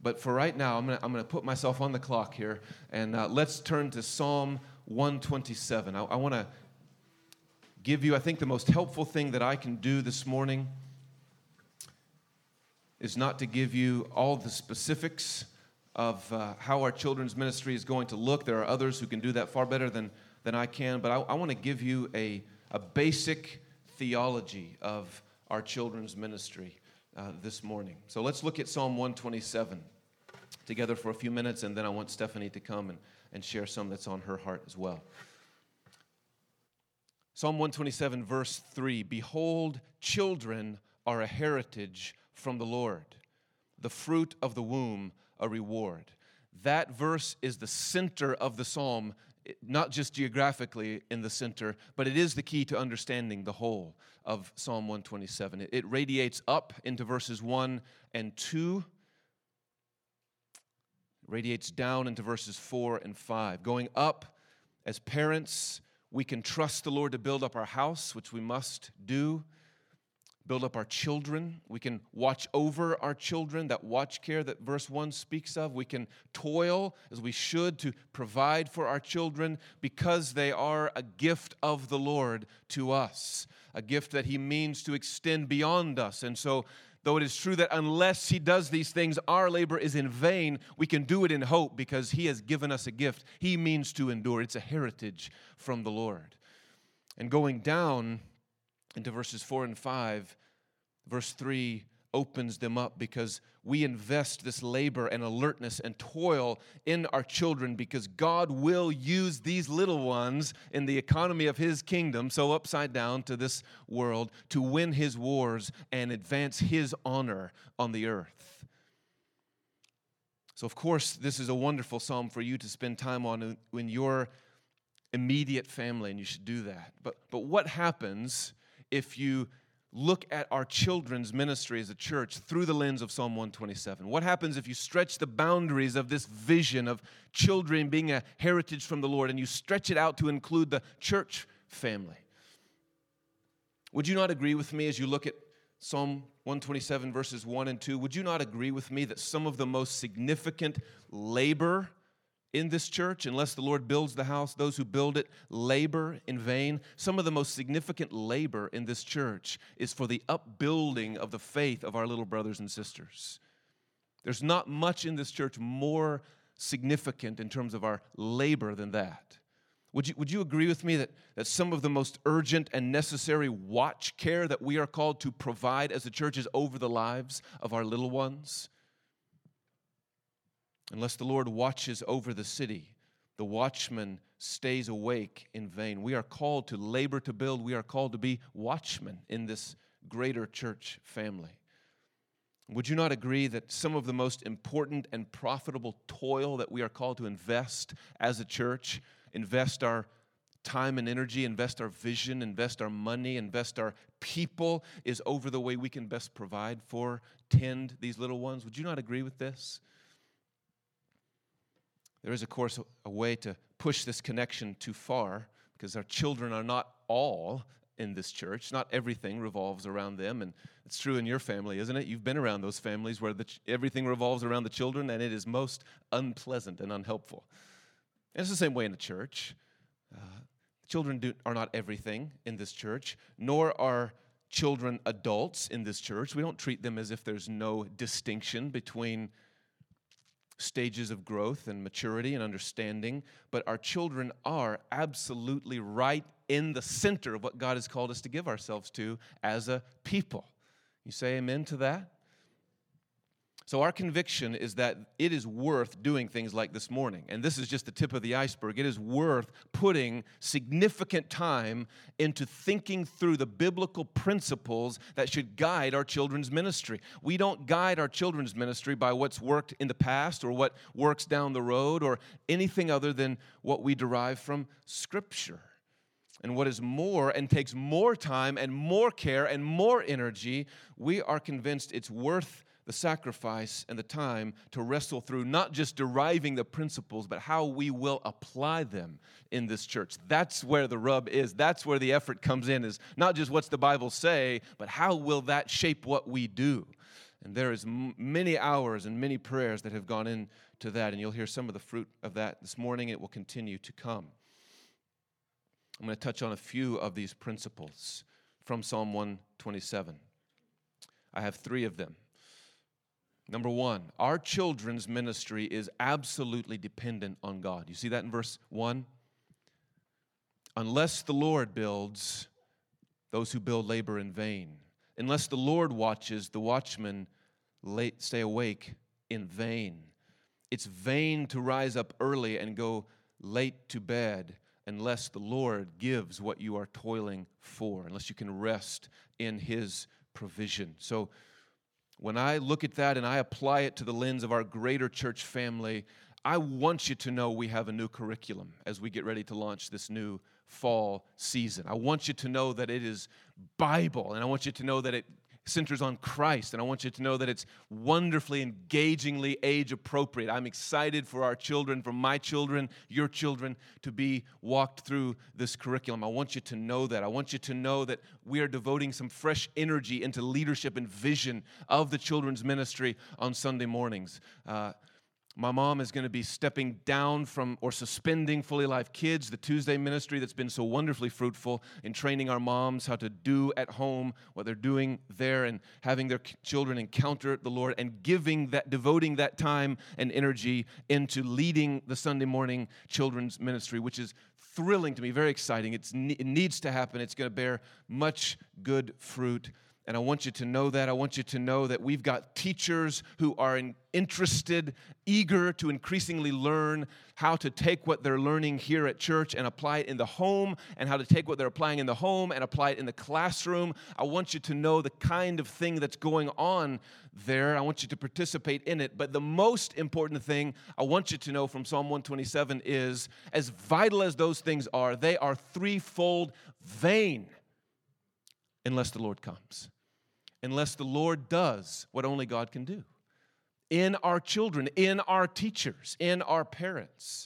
But for right now, I'm gonna put myself on the clock here, and let's turn to Psalm 127. I want to give you, I think, the most helpful thing that I can do this morning is not to give you all the specifics of how our children's ministry is going to look. There are others who can do that far better than I can, but I want to give you a basic theology of our children's ministry this morning. So let's look at Psalm 127 together for a few minutes, and then I want Stephanie to come and share some that's on her heart as well. Psalm 127, verse 3, "Behold, children are a heritage from the Lord, the fruit of the womb a reward." That verse is the center of the psalm, not just geographically in the center, but it is the key to understanding the whole of Psalm 127. It radiates up into verses 1 and 2, radiates down into verses 4 and 5. Going up, as parents, we can trust the Lord to build up our house, which we must do. Build up our children. We can watch over our children, that watch care that verse 1 speaks of. We can toil, as we should, to provide for our children because they are a gift of the Lord to us, a gift that He means to extend beyond us. And so, though it is true that unless He does these things, our labor is in vain, we can do it in hope because He has given us a gift He means to endure. It's a heritage from the Lord. And going down into verses 4 and 5, verse 3 opens them up because we invest this labor and alertness and toil in our children because God will use these little ones in the economy of His kingdom, so upside down to this world, to win His wars and advance His honor on the earth. So, of course, this is a wonderful psalm for you to spend time on in your immediate family, and you should do that. But what happens if you look at our children's ministry as a church through the lens of Psalm 127? What happens if you stretch the boundaries of this vision of children being a heritage from the Lord and you stretch it out to include the church family? Would you not agree with me as you look at Psalm 127 verses 1 and 2? Would you not agree with me that some of the most significant labor in this church, unless the Lord builds the house, those who build it labor in vain? Some of the most significant labor in this church is for the upbuilding of the faith of our little brothers and sisters. There's not much in this church more significant in terms of our labor than that. Would you agree with me that some of the most urgent and necessary watch care that we are called to provide as a church is over the lives of our little ones? Unless the Lord watches over the city, the watchman stays awake in vain. We are called to labor to build. We are called to be watchmen in this greater church family. Would you not agree that some of the most important and profitable toil that we are called to invest as a church, invest our time and energy, invest our vision, invest our money, invest our people, is over the way we can best provide for, tend these little ones? Would you not agree with this? There is, of course, a way to push this connection too far because our children are not all in this church. Not everything revolves around them, and it's true in your family, isn't it? You've been around those families where everything revolves around the children, and it is most unpleasant and unhelpful. And it's the same way in the church. Children are not everything in this church, nor are children adults in this church. We don't treat them as if there's no distinction between stages of growth and maturity and understanding, but our children are absolutely right in the center of what God has called us to give ourselves to as a people. You say amen to that? So our conviction is that it is worth doing things like this morning. And this is just the tip of the iceberg. It is worth putting significant time into thinking through the biblical principles that should guide our children's ministry. We don't guide our children's ministry by what's worked in the past or what works down the road or anything other than what we derive from Scripture. And what is more and takes more time and more care and more energy, we are convinced it's worth the sacrifice and the time to wrestle through not just deriving the principles, but how we will apply them in this church. That's where the rub is. That's where the effort comes in, is not just what's the Bible say, but how will that shape what we do And there is many hours and many prayers that have gone into that, and you'll hear some of the fruit of that this morning. It will continue to come. I'm going to touch on a few of these principles from Psalm 127. I have 3 of them. Number 1, our children's ministry is absolutely dependent on God. You see that in verse 1? Unless the Lord builds, those who build labor in vain. Unless the Lord watches, the watchmen stay awake in vain. It's vain to rise up early and go late to bed unless the Lord gives what you are toiling for, unless you can rest in His provision. So when I look at that and I apply it to the lens of our greater church family, I want you to know we have a new curriculum as we get ready to launch this new fall season. I want you to know that it is Bible, and I want you to know that it centers on Christ, and I want you to know that it's wonderfully, engagingly age-appropriate. I'm excited for our children, for my children, your children, to be walked through this curriculum. I want you to know that. I want you to know that we are devoting some fresh energy into leadership and vision of the children's ministry on Sunday mornings. My mom is going to be stepping down from or suspending Fully Alive Kids, the Tuesday ministry that's been so wonderfully fruitful in training our moms how to do at home what they're doing there and having their children encounter the Lord and devoting that time and energy into leading the Sunday morning children's ministry, which is thrilling to me, very exciting. It needs to happen. It's going to bear much good fruit. And I want you to know that. I want you to know that we've got teachers who are interested, eager to increasingly learn how to take what they're learning here at church and apply it in the home, and how to take what they're applying in the home and apply it in the classroom. I want you to know the kind of thing that's going on there. I want you to participate in it. But the most important thing I want you to know from Psalm 127 is, as vital as those things are, they are threefold vain unless the Lord comes. Unless the Lord does what only God can do. In our children, in our teachers, in our parents.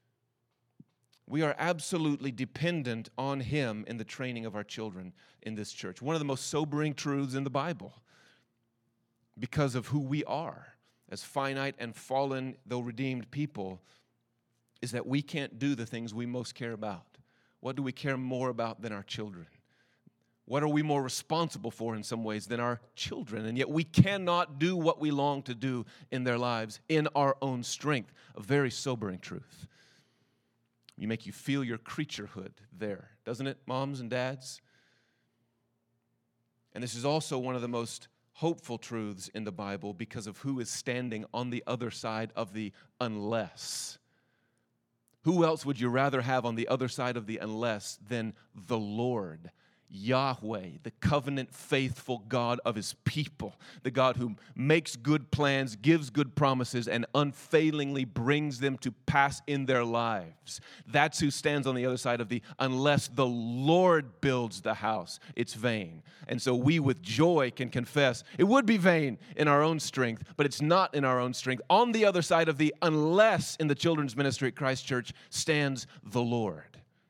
We are absolutely dependent on Him in the training of our children in this church. One of the most sobering truths in the Bible, because of who we are as finite and fallen, though redeemed people, is that we can't do the things we most care about. What do we care more about than our children? What are we more responsible for in some ways than our children? And yet we cannot do what we long to do in their lives in our own strength. A very sobering truth. You make you feel your creaturehood there, doesn't it, moms and dads? And this is also one of the most hopeful truths in the Bible because of who is standing on the other side of the unless. Who else would you rather have on the other side of the unless than the Lord? Yahweh, the covenant faithful God of His people, the God who makes good plans, gives good promises, and unfailingly brings them to pass in their lives. That's who stands on the other side of the unless the Lord builds the house, it's vain. And so we with joy can confess it would be vain in our own strength, but it's not in our own strength. On the other side of the unless in the children's ministry at Christ Church stands the Lord.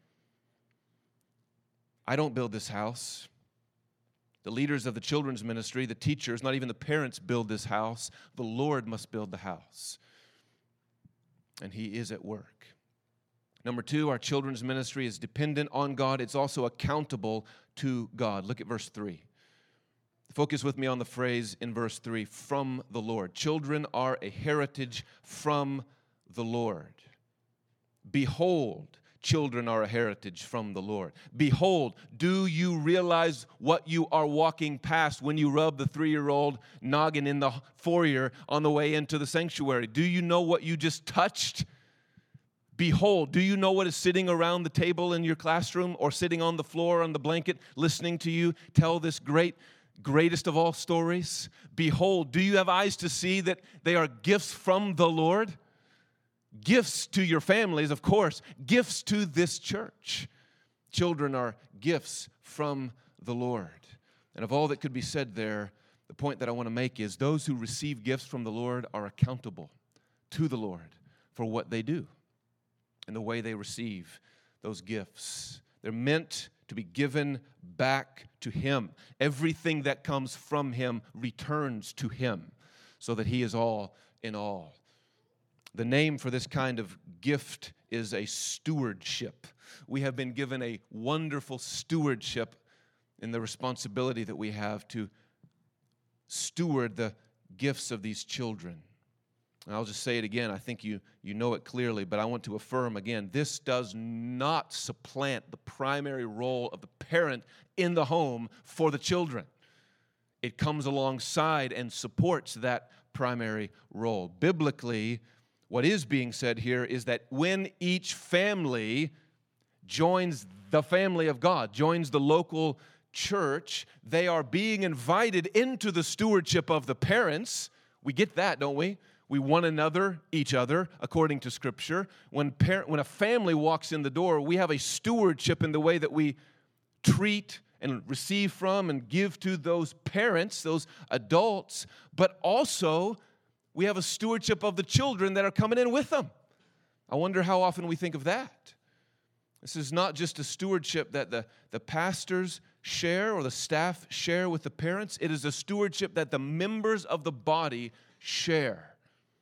I don't build this house. The leaders of the children's ministry, the teachers, not even the parents build this house. The Lord must build the house. And He is at work. Number 2, our children's ministry is dependent on God. It's also accountable to God. Look at verse 3. Focus with me on the phrase in verse 3, from the Lord. Children are a heritage from the Lord. Behold, children are a heritage from the Lord. Behold, do you realize what you are walking past when you rub the 3-year-old noggin in the foyer on the way into the sanctuary? Do you know what you just touched? Behold, do you know what is sitting around the table in your classroom or sitting on the floor on the blanket listening to you tell this greatest of all stories? Behold, do you have eyes to see that they are gifts from the Lord? Gifts to your families, of course. Gifts to this church. Children are gifts from the Lord. And of all that could be said there, the point that I want to make is those who receive gifts from the Lord are accountable to the Lord for what they do and the way they receive those gifts. They're meant to be given back to Him. Everything that comes from Him returns to Him, so that He is all in all. The name for this kind of gift is a stewardship. We have been given a wonderful stewardship in the responsibility that we have to steward the gifts of these children. And I'll just say it again. I think you know it clearly, but I want to affirm again, this does not supplant the primary role of the parent in the home for the children. It comes alongside and supports that primary role. Biblically, what is being said here is that when each family joins the family of God, joins the local church, they are being invited into the stewardship of the parents. We get that, don't we? We one another, each other, according to Scripture. When a family walks in the door, we have a stewardship in the way that we treat and receive from and give to those parents, those adults, but also we have a stewardship of the children that are coming in with them. I wonder how often we think of that. This is not just a stewardship that the pastors share or the staff share with the parents. It is a stewardship that the members of the body share.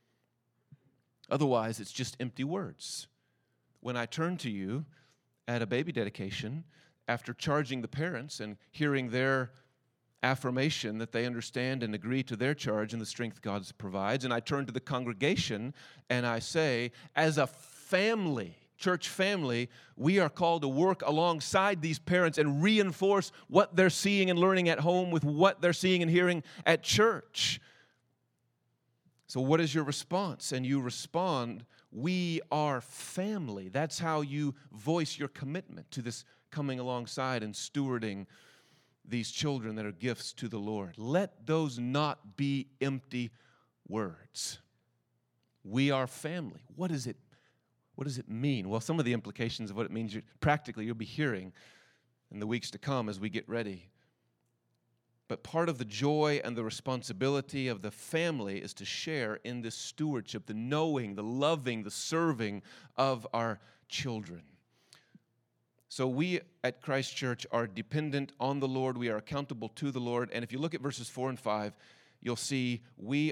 Otherwise, it's just empty words. When I turn to you at a baby dedication, after charging the parents and hearing their affirmation that they understand and agree to their charge and the strength God provides, and I turn to the congregation and I say, as a family, church family, we are called to work alongside these parents and reinforce what they're seeing and learning at home with what they're seeing and hearing at church. So what is your response? And you respond, we are family. That's how you voice your commitment to this coming alongside and stewarding these children that are gifts to the Lord. Let those not be empty words. We are family. What does it mean? Well, some of the implications of what it means practically you'll be hearing in the weeks to come as we get ready. But part of the joy and the responsibility of the family is to share in this stewardship, the knowing, the loving, the serving of our children. So we at Christ Church are dependent on the Lord. We are accountable to the Lord. And if you look at verses 4 and 5, you'll see we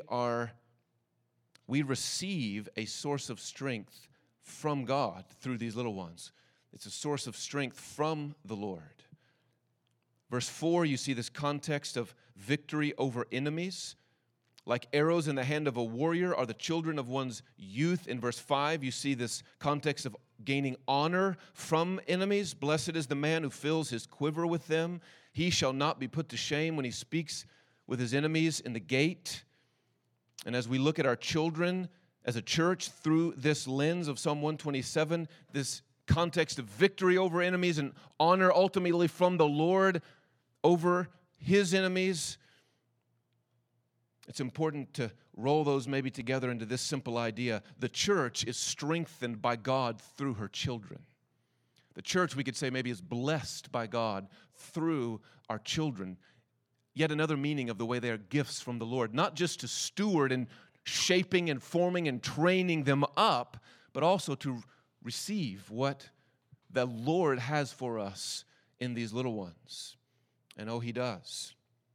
receive a source of strength from God through these little ones. It's a source of strength from the Lord. Verse 4, you see this context of victory over enemies. Like arrows in the hand of a warrior are the children of one's youth. In verse 5, you see this context of gaining honor from enemies. Blessed is the man who fills his quiver with them. He shall not be put to shame when he speaks with his enemies in the gate. And as we look at our children as a church through this lens of Psalm 127, this context of victory over enemies and honor ultimately from the Lord over his enemies, it's important to roll those maybe together into this simple idea. The church is strengthened by God through her children. The church, we could say, maybe is blessed by God through our children. Yet another meaning of the way they are gifts from the Lord, not just to steward and shaping and forming and training them up, but also to receive what the Lord has for us in these little ones. And oh, he does.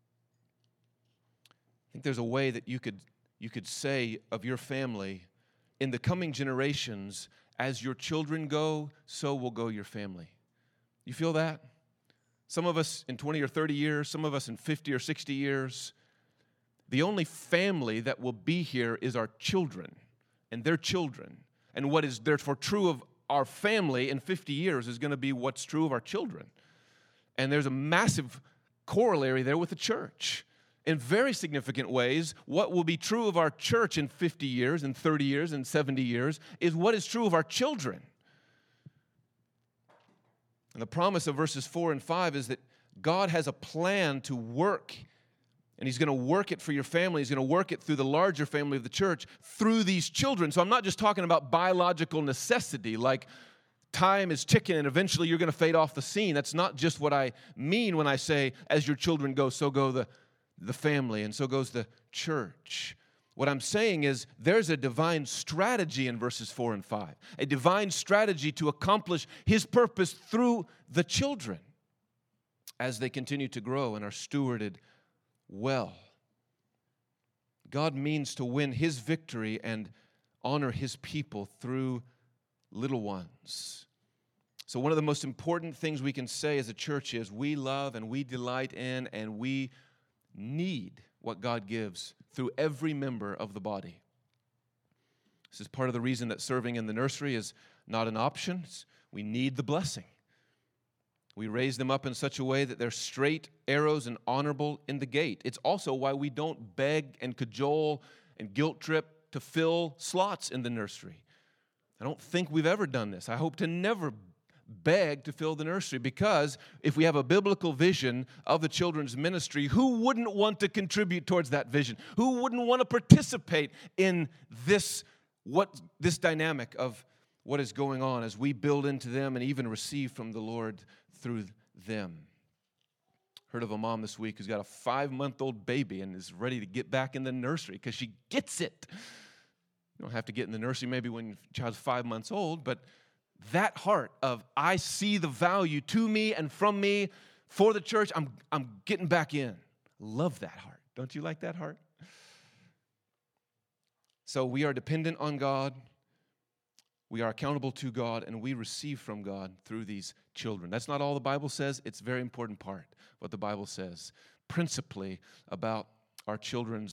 I think there's a way that you could say of your family, in the coming generations, as your children go, so will go your family. You feel that? Some of us in 20 or 30 years, some of us in 50 or 60 years, the only family that will be here is our children and their children. And what is therefore true of our family in 50 years is going to be what's true of our children. And there's a massive corollary there with the church. In very significant ways, what will be true of our church in 50 years, in 30 years, in 70 years, is what is true of our children. And the promise of verses 4 and 5 is that God has a plan to work, and he's going to work it for your family. He's going to work it through the larger family of the church, through these children. So I'm not just talking about biological necessity, like time is ticking and eventually you're going to fade off the scene. That's not just what I mean when I say, as your children go, so go the family, and so goes the church. What I'm saying is there's a divine strategy in verses 4 and 5, a divine strategy to accomplish his purpose through the children. as they continue to grow and are stewarded well. God means to win His victory and honor His people through little ones. So one of the most important things we can say as a church is we love and we delight in and we need what God gives through every member of the body. This is part of the reason that serving in the nursery is not an option. We need the blessing. We raise them up in such a way that they're straight arrows and honorable in the gate. It's also why we don't beg and cajole and guilt trip to fill slots in the nursery. I don't think we've ever done this. I hope to never beg to fill the nursery, because if we have a biblical vision of the children's ministry, who wouldn't want to contribute towards that vision? Who wouldn't want to participate in this dynamic of what is going on as we build into them and even receive from the Lord through them? Heard of a mom this week who's got a 5-month-old baby and is ready to get back in the nursery because she gets it. You don't have to get in the nursery maybe when your child's 5 months old, but that heart of I see the value to me and from me for the church, I'm getting back in. Love that heart. Don't you like that heart? So we are dependent on God. We are accountable to God, and we receive from God through these children. That's not all the Bible says. It's a very important part what the Bible says, principally about our children's